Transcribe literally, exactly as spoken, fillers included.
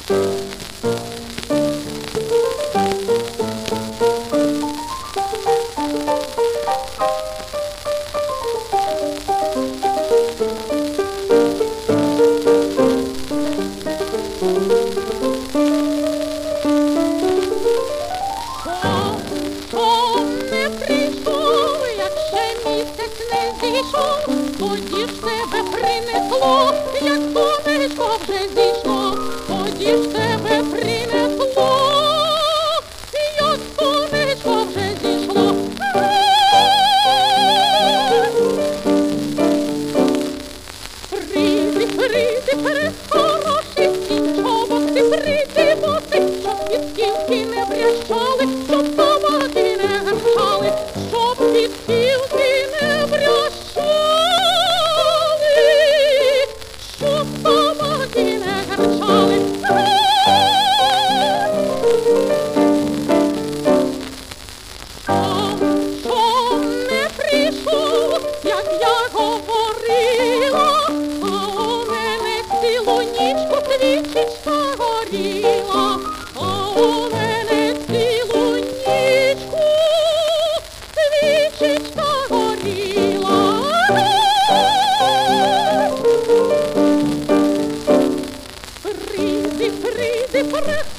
Тоді ж тебе принесло, як сонечко вже зійшло, тоді ж тебе принесло, як сонечко вже зійшло. Приди, приди, прехороший сінчобок, ти приди, боси, щоб підківки не брящали, щоб собаки не гарчали, щоб підківки не брящали. Як я говорила, а у мене цілу нічку свічечка горіла, а у мене цілу нічку свічечка горіла. Приди, приди, приди.